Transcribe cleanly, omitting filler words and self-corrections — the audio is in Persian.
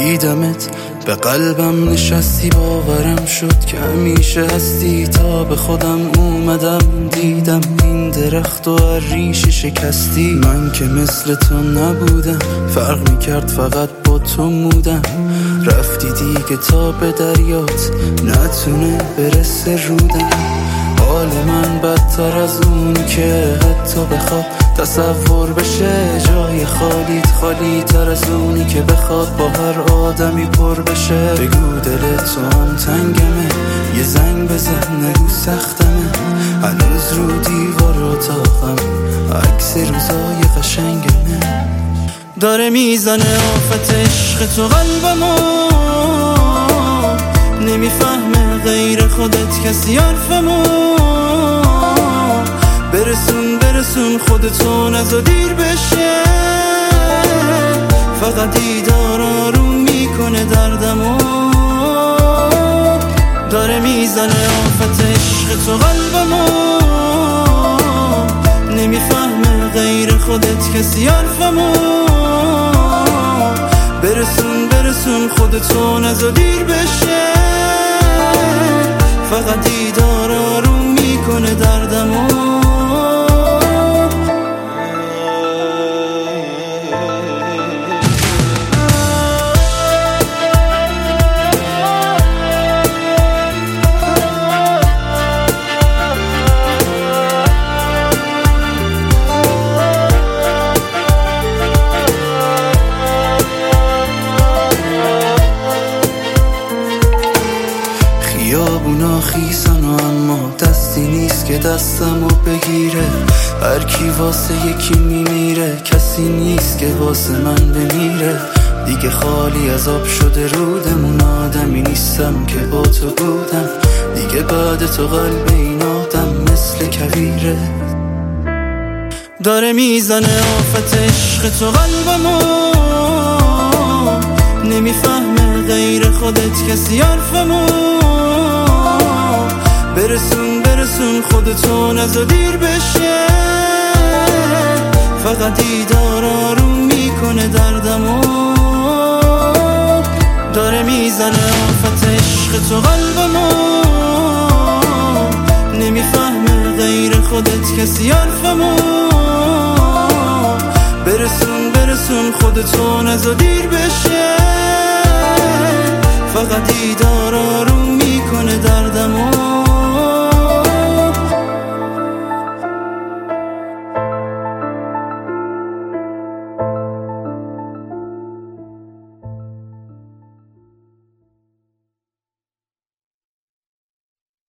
دیدمت به قلبم نشستی، باورم شد که همیشه هستی. تا به خودم اومدم دیدم این درخت و هر ریشه شکستی. من که مثل تو نبودم، فرق میکرد فقط با تو مودم. رفتی دیگه تا به دریات نتونه برسه رودم. حال من بدتر از اونی که حتی بخواد تصور بشه. جای خالیت خالی تر از اونی که بخواد با هر آدمی پر بشه. بگو دل تو هم تنگمه، یه زنگ بزن نگو سختمه. هنوز رو دیوار اتاقم عکس روزای قشنگمه. داره میزنه آفت عشق تو قلبمو، نمیفهمه غیر خودت کسی حرفمو. برسون خودتو نزا دیر بشه. فقط دیدار آروم میکنه دردمو. داره میزنه آفت عشق تو قلبمو، نمیفهمه غیر خودت کسی حرفمو. برسون خودتو نزا دیر بشه. فقط دیدار آروم میکنه دردمو. خیابونا خیسن و اما دستی نیست که دستمو بگیره. هر کی واسه یکی میمیره، کسی نیست که واسه من بمیره. دیگه خالی از آب شده رودمون، آدمی نیستم که با تو بودم. دیگه بعد تو قلب این آدم مثل کویره. داره میزنه آفت عشق تو قلبمو، نمیفهمه غیر خودت کسی حرفمو. برسون خودتو نزا دیر بشه. فقط دیدار آروم میکنه دردمو. داره میزنه آفت عشق تو قلبمو، نمیفهمه غیر خودت کسی حرفمو. برسون خودتو نزا دیر بشه. فقط دیدار